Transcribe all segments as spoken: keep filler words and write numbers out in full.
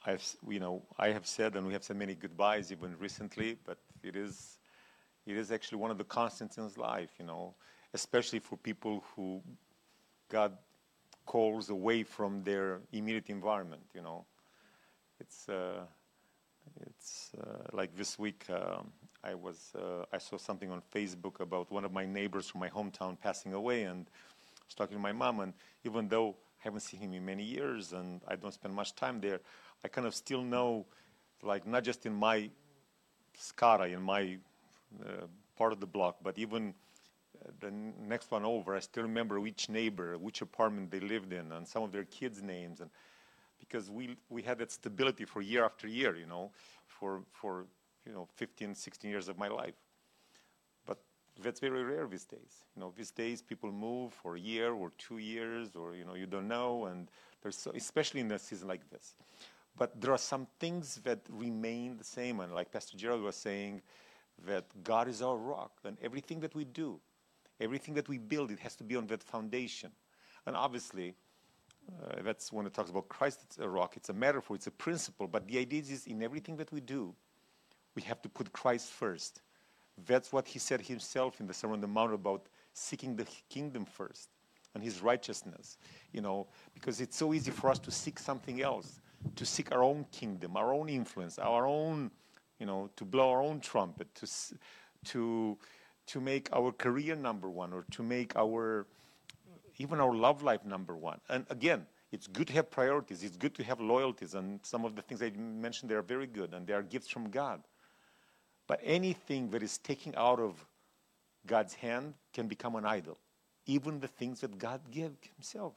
I've, s- you know, I have said, and we have said many goodbyes even recently, but it is, it is actually one of the constants in his life, you know, especially for people who God calls away from their immediate environment, you know. It's, uh, it's uh, like this week, um, I was, uh, I saw something on Facebook about one of my neighbors from my hometown passing away, and I was talking to my mom, and even though I haven't seen him in many years and I don't spend much time there, I kind of still know, like, not just in my Skara, in my uh, part of the block, but even uh, the n- next one over, I still remember which neighbor, which apartment they lived in, and some of their kids' names, and because we we had that stability for year after year, you know, for for you know fifteen, sixteen years of my life. But that's very rare these days. You know, these days people move for a year or two years, or you know, you don't know, and there's so, especially in a season like this. But there are some things that remain the same, and like Pastor Gerald was saying, that God is our rock, and everything that we do, everything that we build, it has to be on that foundation. And obviously, uh, that's when it talks about Christ, it's a rock, it's a metaphor, it's a principle, but the idea is in everything that we do, we have to put Christ first. That's what he said himself in the Sermon on the Mount about seeking the kingdom first and his righteousness, you know, because it's so easy for us to seek something else, to seek our own kingdom, our own influence, our own, you know, to blow our own trumpet, to s- to to make our career number one, or to make our even our love life number one. And again, it's good to have priorities. It's good to have loyalties, and some of the things I mentioned, they are very good, and they are gifts from God. But anything that is taken out of God's hand can become an idol, even the things that God gave himself.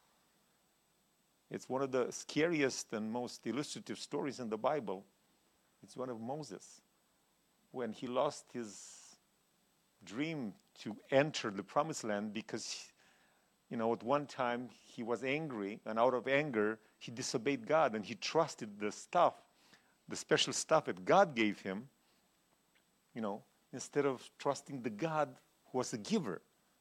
It's one of the scariest and most illustrative stories in the Bible. It's one of Moses, when he lost his dream to enter the promised land because, you know, at one time he was angry, and out of anger, he disobeyed God, and he trusted the stuff, the special stuff that God gave him, you know, instead of trusting the God who was a giver.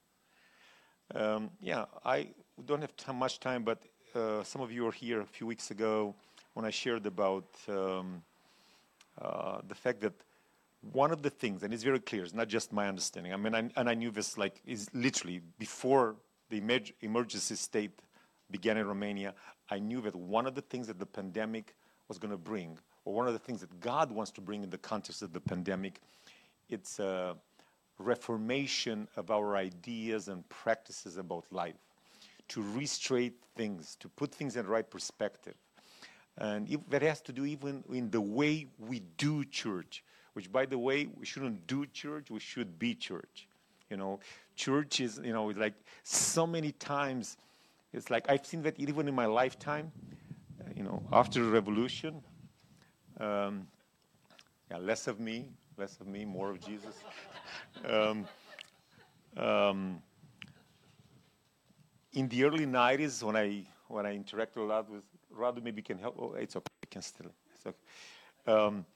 Um, yeah, I don't have t- much time, but uh, some of you were here a few weeks ago when I shared about um, uh, the fact that one of the things, and it's very clear, it's not just my understanding. I mean, I, and I knew this like is literally before the emerg- emergency state began in Romania. I knew that one of the things that the pandemic was going to bring, or one of the things that God wants to bring in the context of the pandemic, it's a reformation of our ideas and practices about life, to restraight things, to put things in the right perspective. And if that has to do even in the way we do church, which, by the way, we shouldn't do church, we should be church. You know, church is, you know, like so many times, it's like I've seen that even in my lifetime, uh, you know, after the revolution, um, yeah, less of me, less of me, more of Jesus. um, um, in the early nineties, when I when I interacted a lot with Radu, maybe you can help. Oh, it's okay, I can still. It's okay. Um,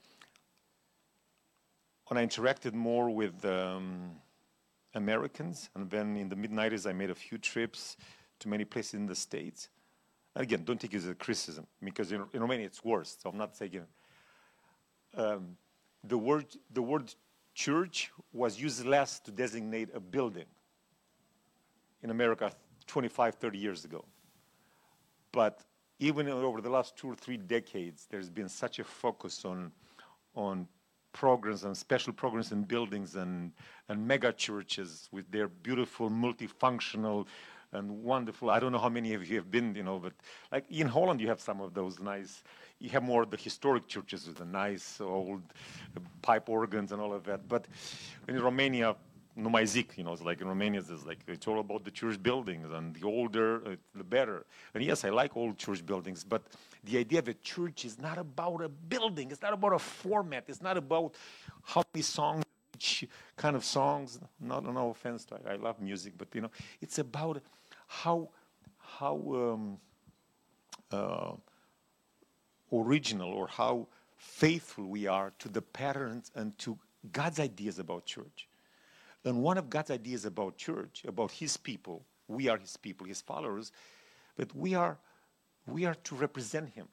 when I interacted more with um, Americans, and then in the mid nineties, I made a few trips to many places in the States. And again, don't take it as a criticism, because in, in Romania it's worse. So I'm not saying um, the word the word church was used less to designate a building in America twenty-five, thirty years ago. But even over the last two or three decades, there's been such a focus on on programs and special programs in buildings and, and mega churches with their beautiful, multifunctional and wonderful. I don't know how many of you have been, you know, but like in Holland, you have some of those nice, you have more of the historic churches with the nice old pipe organs and all of that. But in Romania, no mai zic, you know, it's like in Romania, it's like, it's all about the church buildings, and the older, uh, the better. And yes, I like old church buildings, but the idea of a church is not about a building, it's not about a format, it's not about how many songs, each kind of songs, not, no offense, to, I, I love music, but you know, it's about how, how um, uh, original or how faithful we are to the patterns and to God's ideas about church. And one of God's ideas about church, about his people, we are his people, his followers, but we are we are to represent him.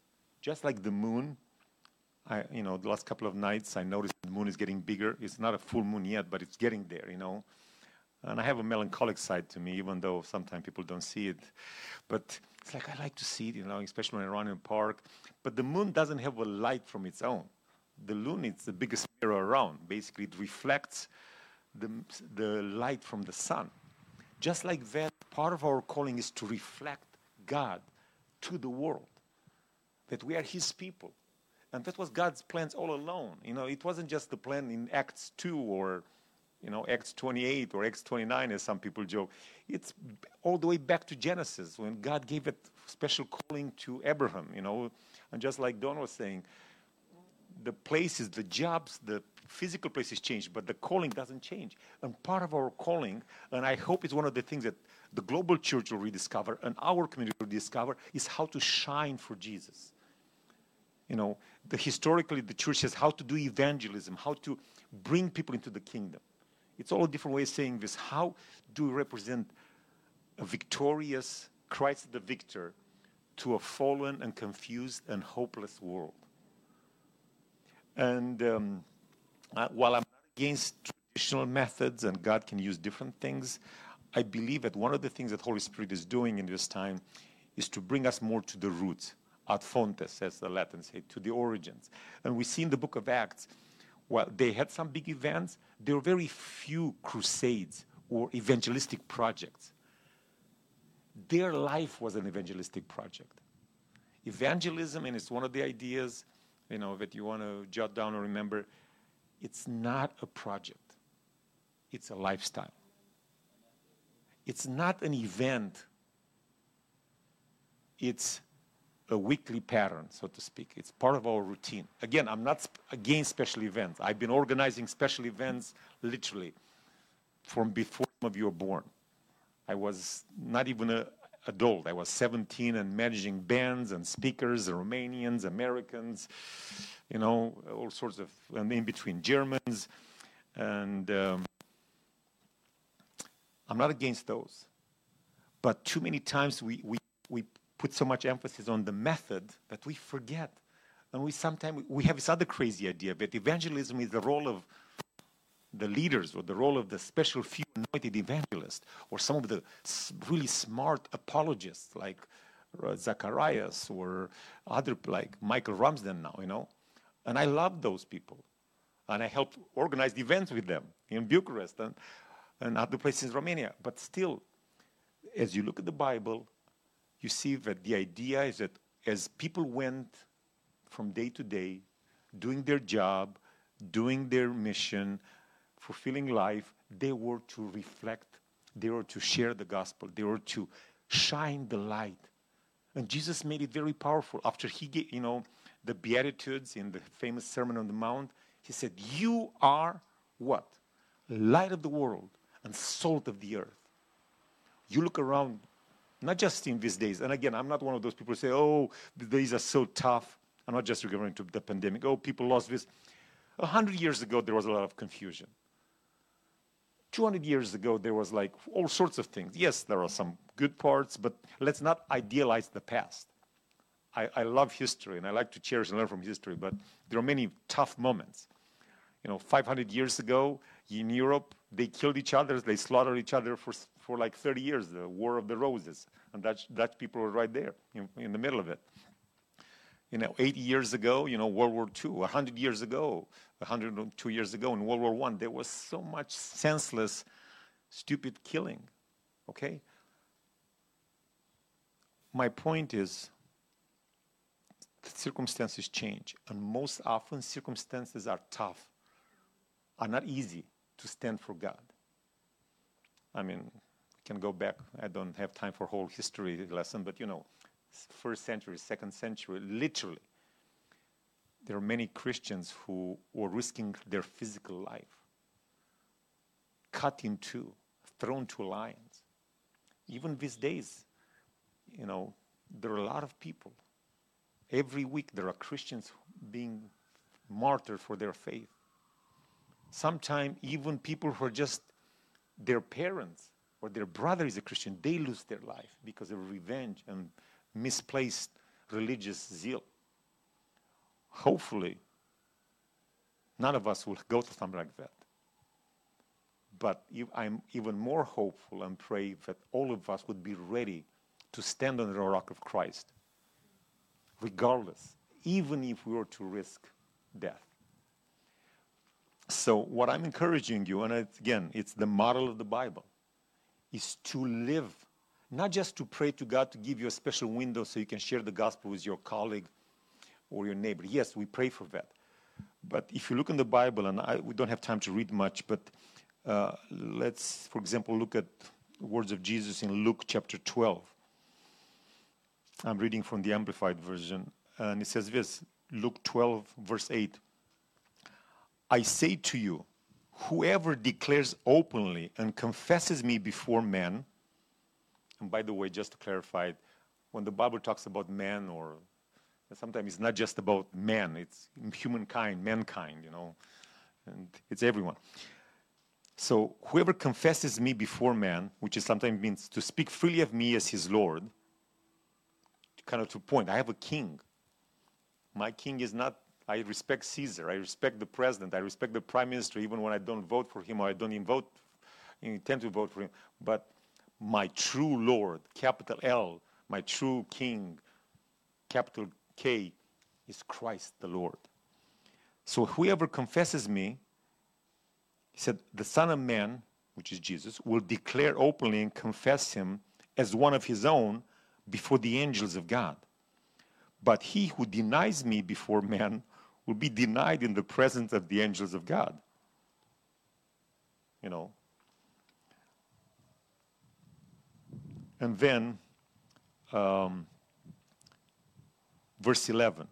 just like the moon. I, you know, the last couple of nights I noticed the moon is getting bigger. It's not a full moon yet, but it's getting there, you know. And I have a melancholic side to me, even though sometimes people don't see it. But it's like I like to see it, you know, especially when I run in a park. But the moon doesn't have a light from its own. The moon is the biggest mirror around. Basically, it reflects the, the light from the sun. Just like that, part of our calling is to reflect God to the world, that we are his people. And that was God's plans all along. You know, it wasn't just the plan in Acts two or, you know, Acts twenty-eight or Acts twenty-nine, as some people joke. It's all the way back to Genesis, when God gave a special calling to Abraham, you know. And just like Don was saying, the places, the jobs, the physical places change, but the calling doesn't change. And part of our calling, and I hope it's one of the things that the global church will rediscover and our community will rediscover, is how to shine for Jesus. You know, the, historically, the church says how to do evangelism, how to bring people into the kingdom. It's all a different way of saying this. How do we represent a victorious Christ the victor to a fallen and confused and hopeless world? And um, uh, while I'm not against traditional methods and God can use different things, I believe that one of the things that Holy Spirit is doing in this time is to bring us more to the roots. Ad fontes, as the Latins say, to the origins. And we see in the book of Acts, while they had some big events, there were very few crusades or evangelistic projects. Their life was an evangelistic project. Evangelism, and it's one of the ideas, you know, that you want to jot down or remember, it's not a project. It's a lifestyle. It's not an event. It's a weekly pattern, so to speak. It's part of our routine. Again, I'm not sp- against special events. I've been organizing special events literally from before some of you were born. I was not even an adult. I was seventeen and managing bands and speakers, Romanians, Americans, you know, all sorts of, and in between Germans. And um, I'm not against those. But too many times we, we, we put so much emphasis on the method that we forget. And we sometimes, we have this other crazy idea that evangelism is the role of the leaders or the role of the special few anointed evangelists or some of the really smart apologists like uh, Zacharias or other like Michael Ramsden now, you know. And I love those people. And I helped organize events with them in Bucharest and, and other places in Romania. But still, as you look at the Bible, you see that the idea is that as people went from day to day, doing their job, doing their mission, fulfilling life, they were to reflect, they were to share the gospel, they were to shine the light. And Jesus made it very powerful. After he gave, you know, the Beatitudes in the famous Sermon on the Mount, he said, you are what? Light of the world and salt of the earth. You look around, not just in these days, and again, I'm not one of those people who say, oh, the days are so tough. I'm not just referring to the pandemic. Oh, people lost this. A hundred years ago, there was a lot of confusion. two hundred years ago, there was like all sorts of things. Yes, there are some good parts, but let's not idealize the past. I, I love history, and I like to cherish and learn from history, but there are many tough moments. You know, five hundred years ago, in Europe, they killed each other, they slaughtered each other for for like thirty years, the War of the Roses. And Dutch, Dutch people were right there, in, in the middle of it. You know, eighty years ago, you know, World War Two, one hundred years ago, one hundred two years ago in World War One, there was so much senseless, stupid killing, okay? My point is, circumstances change, and most often circumstances are tough, are not easy to stand for God. I mean, we can go back, I don't have time for a whole history lesson, but you know, first century, second century, literally, there are many Christians who were risking their physical life, cut in two, thrown to lions. Even these days, you know, there are a lot of people. Every week there are Christians being martyred for their faith. Sometimes even people who are just their parents or their brother is a Christian, they lose their life because of revenge and misplaced religious zeal. hopefully, none of us will go to something like that. But I'm even more hopeful and pray that all of us would be ready to stand on the rock of Christ, regardless, even if we were to risk death. So what I'm encouraging you, and it's, again, it's the model of the Bible, is to live, not just to pray to God to give you a special window so you can share the gospel with your colleague or your neighbor. Yes, we pray for that. But if you look in the Bible, and I, we don't have time to read much, but uh, let's, for example, look at the words of Jesus in Luke chapter twelve. I'm reading from the Amplified Version, and it says this, Luke twelve, verse eight. I say to you, whoever declares openly and confesses me before men, and by the way, just to clarify, when the Bible talks about man, or sometimes it's not just about man, it's humankind, mankind, you know, and it's everyone. So whoever confesses me before man, which is sometimes means to speak freely of me as his Lord, kind of to point, I have a king. My king is not, I respect Caesar, I respect the president, I respect the prime minister, even when I don't vote for him or I don't even vote, intend to vote for him. But my true Lord, capital L, my true king, capital K, is Christ the Lord. So whoever confesses me, he said, the Son of Man, which is Jesus, will declare openly and confess him as one of his own before the angels of God. But he who denies me before men will be denied in the presence of the angels of God. You know. And then, um, verse eleven.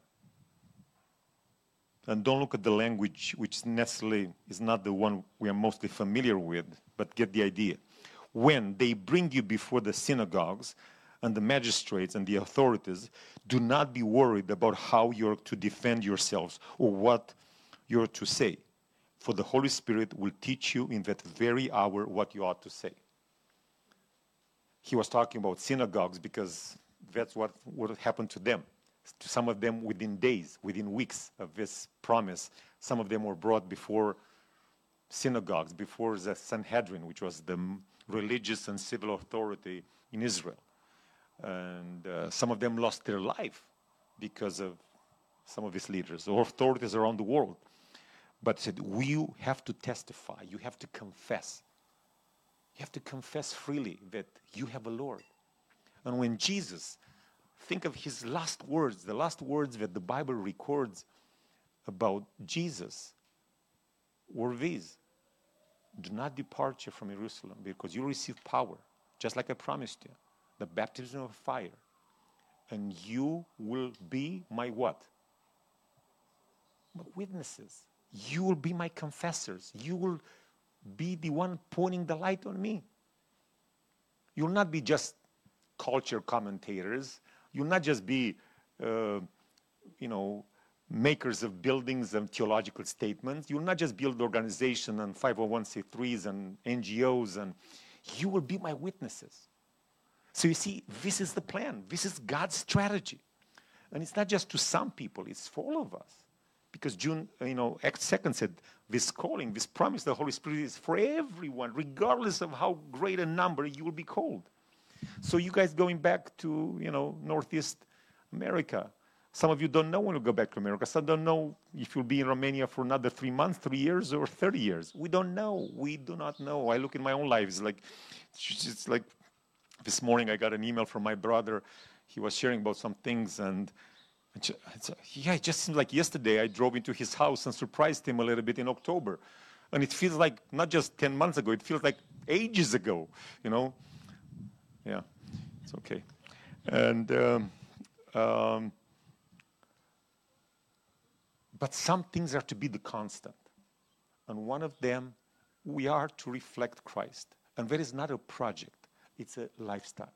And don't look at the language, which necessarily is not the one we are mostly familiar with, but get the idea. When they bring you before the synagogues and the magistrates and the authorities, do not be worried about how you're to defend yourselves or what you're to say. For the Holy Spirit will teach you in that very hour what you ought to say. He was talking about synagogues because that's what would happen to them. To some of them within days, within weeks of this promise, some of them were brought before synagogues, before the Sanhedrin, which was the religious and civil authority in Israel. And uh, some of them lost their life because of some of these leaders or authorities around the world. But said, you have to testify, you have to confess. You have to confess freely that you have a Lord. And when Jesus, think of his last words, the last words that the Bible records about Jesus were these. Do not depart you from Jerusalem, because you receive power, just like I promised you, the baptism of fire. And you will be my what? My witnesses. You will be my confessors. You will be the one pointing the light on me. You will not be just culture commentators. You'll not just be, uh, you know, makers of buildings and theological statements. You'll not just build organizations and five oh one c threes and N G Os, and you will be my witnesses. So you see, this is the plan. This is God's strategy. And it's not just to some people, it's for all of us. Because June, you know, Acts second said, this calling, this promise of the Holy Spirit is for everyone, regardless of how great a number you will be called. So you guys going back to, you know, Northeast America. Some of you don't know when you go back to America. Some don't know if you'll be in Romania for another three months, three years, or thirty years. We don't know. We do not know. I look in my own life. It's like, it's like this morning I got an email from my brother. He was sharing about some things, and it's, it's, yeah, it just seems like yesterday I drove into his house and surprised him a little bit in October. And it feels like not just ten months ago, it feels like ages ago, you know. Yeah, it's okay. And um, um, but some things are to be the constant. And one of them, we are to reflect Christ. And that is not a project, it's a lifestyle.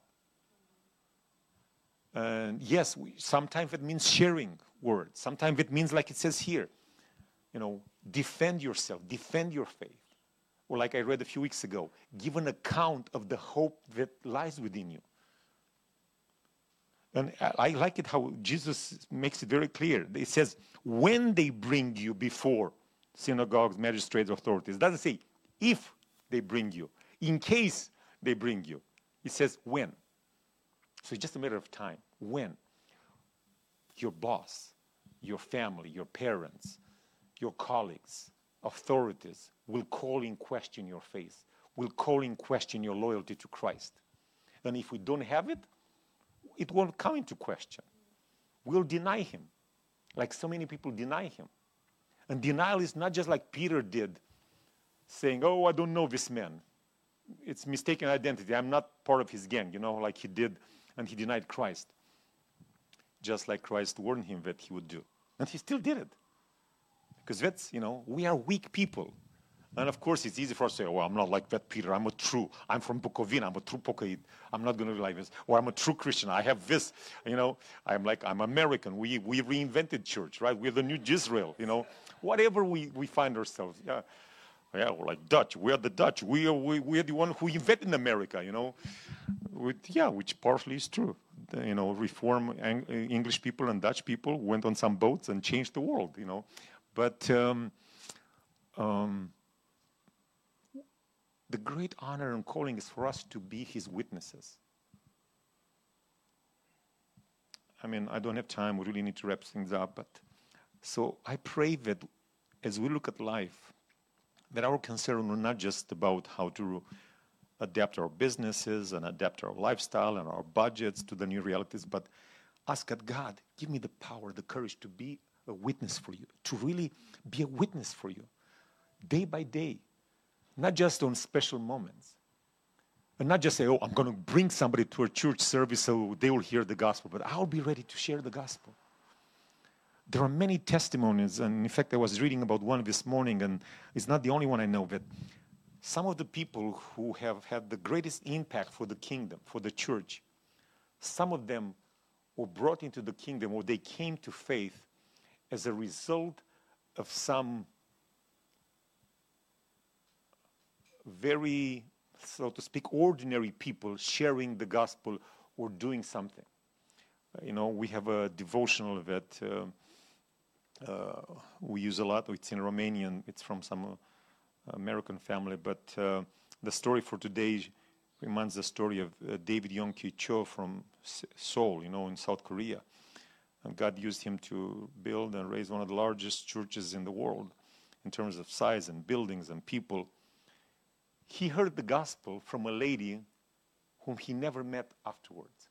And yes, we, sometimes it means sharing words. Sometimes it means, like it says here, you know, defend yourself, defend your faith. Or like I read a few weeks ago, give an account of the hope that lies within you. And I I like it how Jesus makes it very clear. It says, when they bring you before synagogues, magistrates, authorities. It doesn't say if they bring you, in case they bring you. It says when. So it's just a matter of time. When your boss, your family, your parents, your colleagues, authorities will call in question your faith, will call in question your loyalty to Christ. And if we don't have it, it won't come into question. We'll deny him, like so many people deny him. And denial is not just like Peter did, saying, oh, I don't know this man. It's mistaken identity. I'm not part of his gang, you know, like he did, and he denied Christ. Just like Christ warned him that he would do. And he still did it. Because that's, you know, we are weak people. And of course, it's easy for us to say, well, I'm not like that Peter. I'm a true, I'm from Bukovina. I'm a true Pokaid. I'm not going to be like this. Or I'm a true Christian. I have this, you know. I'm like, I'm American. We we reinvented church, right? We're the new Israel, you know. Whatever we, we find ourselves. Yeah, yeah, we're like Dutch. We're the Dutch. We are, we, we're the one who invented America, you know. With, yeah, which partially is true. The, you know, reform Ang- English people and Dutch people went on some boats and changed the world, you know. But um, um, the great honor and calling is for us to be his witnesses. I mean, I don't have time. We really need to wrap things up. But so I pray that as we look at life, that our concern are not just about how to adapt our businesses and adapt our lifestyle and our budgets to the new realities, but ask God, God, give me the power, the courage to be a witness for you, to really be a witness for you, day by day, not just on special moments. And not just say, oh, I'm going to bring somebody to a church service so they will hear the gospel, but I'll be ready to share the gospel. There are many testimonies, and in fact, I was reading about one this morning, and it's not the only one I know, but some of the people who have had the greatest impact for the kingdom, for the church, some of them were brought into the kingdom, or they came to faith as a result of some very, so to speak, ordinary people sharing the gospel or doing something. Uh, you know, we have a devotional that uh, uh, we use a lot. It's in Romanian. It's from some uh, American family. But uh, the story for today reminds the story of uh, David Yongki Cho from S- Seoul, you know, in South Korea. And God used him to build and raise one of the largest churches in the world in terms of size and buildings and people. He heard the gospel from a lady whom he never met afterwards.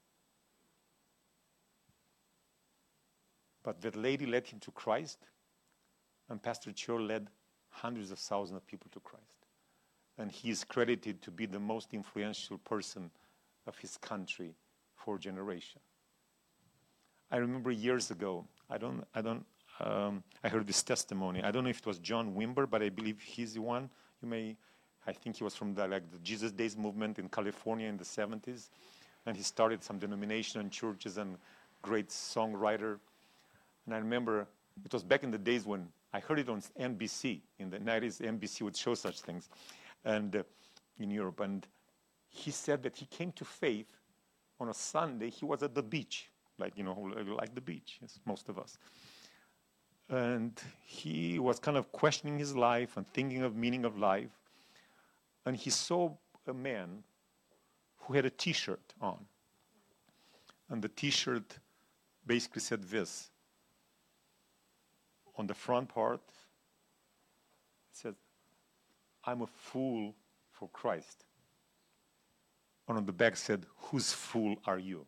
But that lady led him to Christ, and Pastor Cho led hundreds of thousands of people to Christ. And he is credited to be the most influential person of his country for a generation. I remember years ago, I don't, I don't, um, I heard this testimony. I don't know if it was John Wimber, but I believe he's the one. You may, I think he was from the, like the Jesus Days movement in California in the seventies, and he started some denomination and churches and great songwriter. And I remember it was back in the days when I heard it on N B C. In the nineties, N B C would show such things, and uh, in Europe. And he said that he came to faith on a Sunday. He was at the beach. Like, you know, like the beach, as most of us. And he was kind of questioning his life and thinking of meaning of life. And he saw a man who had a T-shirt on. And the T-shirt basically said this. On the front part, it said, I'm a fool for Christ. And on the back said, whose fool are you?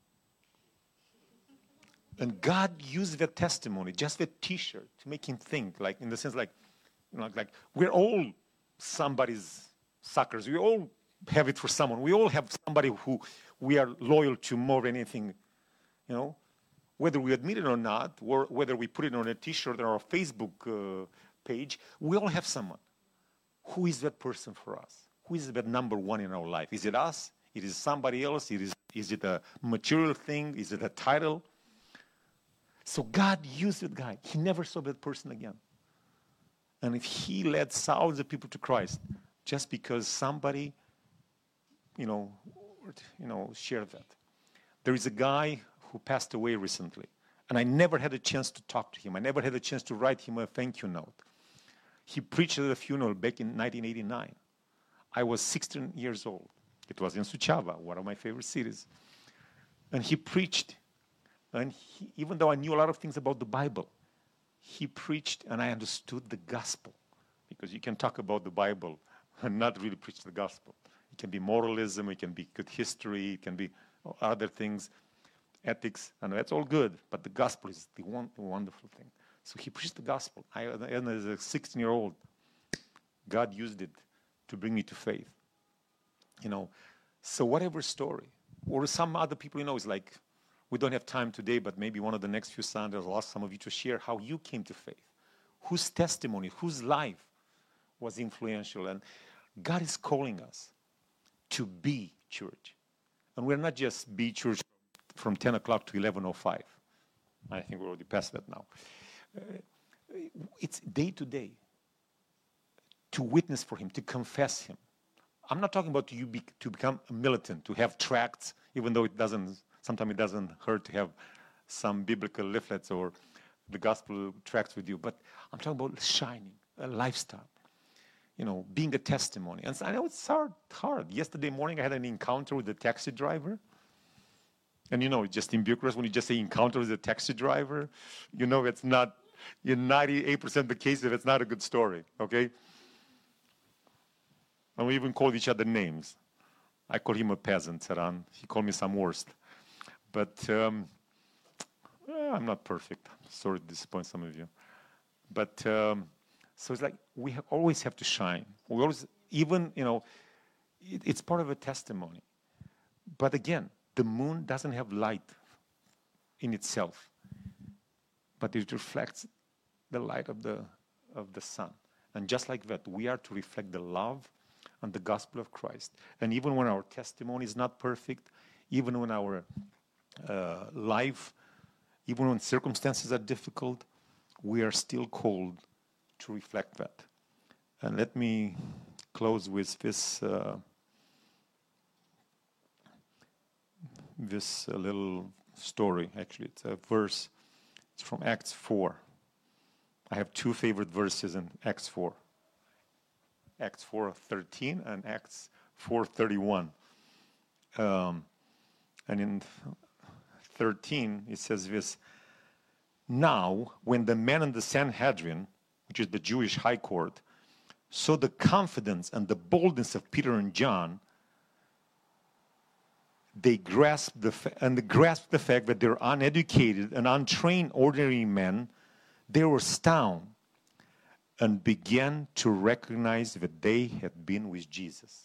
And God used that testimony, just that T-shirt, to make him think, like, in the sense, like, you know, like, we're all somebody's suckers. We all have it for someone. We all have somebody who we are loyal to more than anything, you know, whether we admit it or not, or whether we put it on a T-shirt or our Facebook uh, page, we all have someone. Who is that person for us? Who is that number one in our life? Is it us? It is somebody else? It is, is it a material thing? Is it a title? So God used that guy. He never saw that person again. And if he led thousands of people to Christ just because somebody, you know, you know, shared that. There is a guy who passed away recently. And I never had a chance to talk to him. I never had a chance to write him a thank you note. He preached at a funeral back in nineteen eighty-nine. I was sixteen years old. It was in Suceava, one of my favorite cities. And he preached. And he, even though I knew a lot of things about the Bible, he preached and I understood the gospel. Because you can talk about the Bible and not really preach the gospel. It can be moralism, it can be good history, it can be other things, ethics, and that's all good. But the gospel is the one the wonderful thing. So he preached the gospel. I, and as a sixteen-year-old, God used it to bring me to faith. You know, so whatever story, or some other people, you know, it's like, we don't have time today, but maybe one of the next few Sundays I'll ask some of you to share how you came to faith. Whose testimony, whose life was influential. And God is calling us to be church. And we're not just be church from ten o'clock to eleven oh five. I think we're already past that now. Uh, it's day to day to witness for him, to confess him. I'm not talking about you be, to become a militant, to have tracts, even though it doesn't, sometimes it doesn't hurt to have some biblical leaflets or the gospel tracts with you. But I'm talking about shining, a lifestyle, you know, being a testimony. And I know it's hard, hard. Yesterday morning I had an encounter with a taxi driver. And you know, just in Bucharest, when you just say encounter with a taxi driver, you know it's not, in ninety-eight percent of the cases, it's not a good story, okay? And we even called each other names. I call him a peasant, Saran. He called me some worst. But um, eh, I'm not perfect. Sorry to disappoint some of you. But um, so it's like we have, always have to shine. We always, even, you know, it, it's part of a testimony. But again, the moon doesn't have light in itself, but it reflects the light of the of the sun. And just like that, we are to reflect the love and the gospel of Christ. And even when our testimony is not perfect, even when our uh, life, even when circumstances are difficult, we are still called to reflect that. And let me close with this uh, this uh, little story. Actually, it's a verse. It's from Acts four. I have two favorite verses in Acts four. Acts four thirteen and Acts four thirty-one. Um, and in thirteen, it says this: Now, when the men in the Sanhedrin, which is the Jewish high court, saw the confidence and the boldness of Peter and John, they grasped the fa- and they grasped the fact that they're uneducated and untrained ordinary men. They were astounded and began to recognize that they had been with Jesus.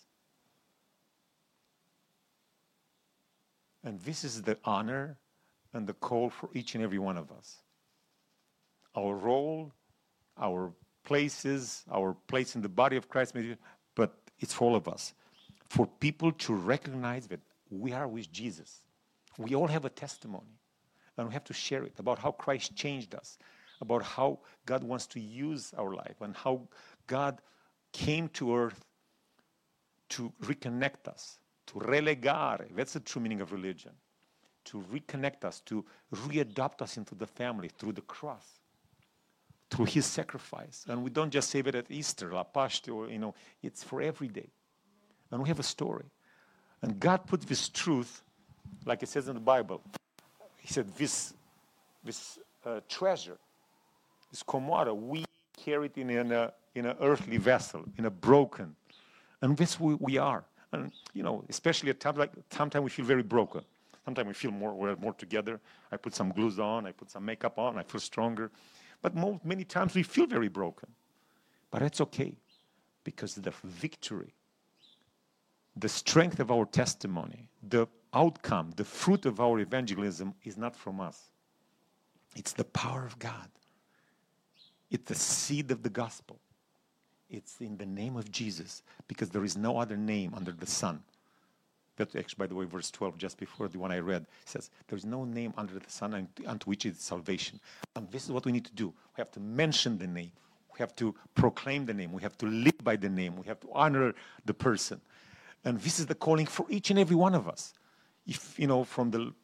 And this is the honor and the call for each and every one of us. Our role, our places, our place in the body of Christ, but it's for all of us. For people to recognize that we are with Jesus. We all have a testimony, and we have to share it about how Christ changed us, about how God wants to use our life, and how God came to earth to reconnect us, to relegare. That's the true meaning of religion. To reconnect us, to readopt us into the family through the cross, through his sacrifice. And we don't just say that at Easter, La Paște, or, you know, it's for every day. And we have a story. And God put this truth, like it says in the Bible. He said, this, this uh, treasure, this komara, we carry it in an in a earthly vessel, in a broken. And this we, we are. And, you know, especially at times like, sometimes we feel very broken. Sometimes we feel more, we're more together. I put some glues on, I put some makeup on, I feel stronger. But most, many times we feel very broken. But it's okay, because the victory, the strength of our testimony, the outcome, the fruit of our evangelism is not from us. It's the power of God. It's the seed of the gospel. It's in the name of Jesus, because there is no other name under the sun. That's actually, by the way, verse twelve, just before the one I read, says, there's no name under the sun unto which is salvation. And this is what we need to do. We have to mention the name. We have to proclaim the name. We have to live by the name. We have to honor the person. And this is the calling for each and every one of us. If, you know, from the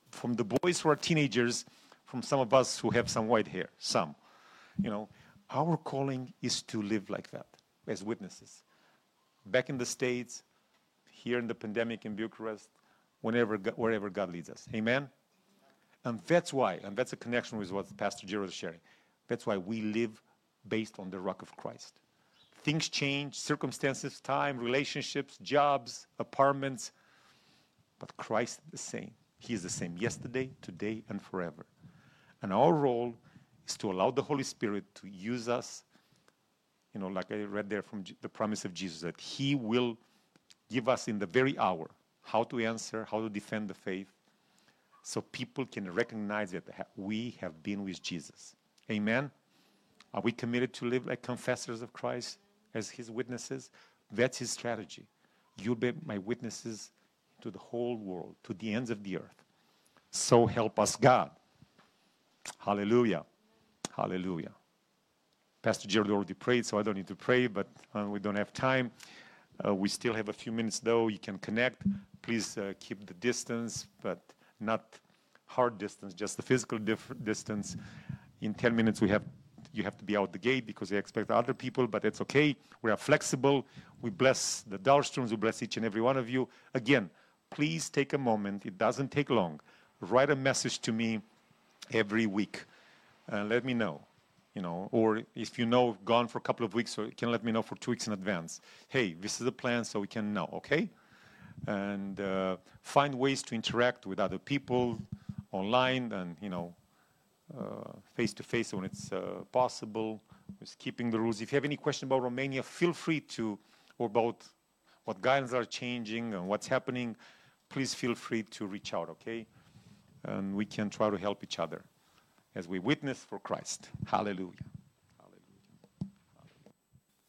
from the boys who are teenagers, from some of us who have some white hair, some, you know, our calling is to live like that as witnesses. Back in the States, here in the pandemic in Bucharest, whenever, wherever God leads us. Amen? And that's why, and that's a connection with what Pastor Gerald is sharing. That's why we live based on the rock of Christ. Things change, circumstances, time, relationships, jobs, apartments, but Christ is the same. He is the same yesterday, today, and forever. And our role is to allow the Holy Spirit to use us, you know, like I read there from G- the promise of Jesus, that He will give us in the very hour how to answer, how to defend the faith, so people can recognize that we have been with Jesus. Amen? Are we committed to live like confessors of Christ as His witnesses? That's His strategy. You'll be my witnesses to the whole world, to the ends of the earth. So help us God. Hallelujah. Hallelujah. Pastor Gerald already prayed, so I don't need to pray, but uh, we don't have time. Uh, we still have a few minutes, though. You can connect. Please uh, keep the distance, but not hard distance, just the physical dif- distance. In ten minutes, we have you have to be out the gate because they expect other people, but it's okay. We are flexible. We bless the Dahlstroms. We bless each and every one of you. Again, please take a moment. It doesn't take long. Write a message to me every week. Uh, let me know. You know, or if you know, gone for a couple of weeks, so you can let me know for two weeks in advance. Hey, this is the plan, so we can know, okay? And uh, find ways to interact with other people online and, you know, uh, face-to-face when it's uh, possible, with keeping the rules. If you have any question about Romania, feel free to, or about what guidelines are changing and what's happening, please feel free to reach out, okay? And we can try to help each other as we witness for Christ. Hallelujah.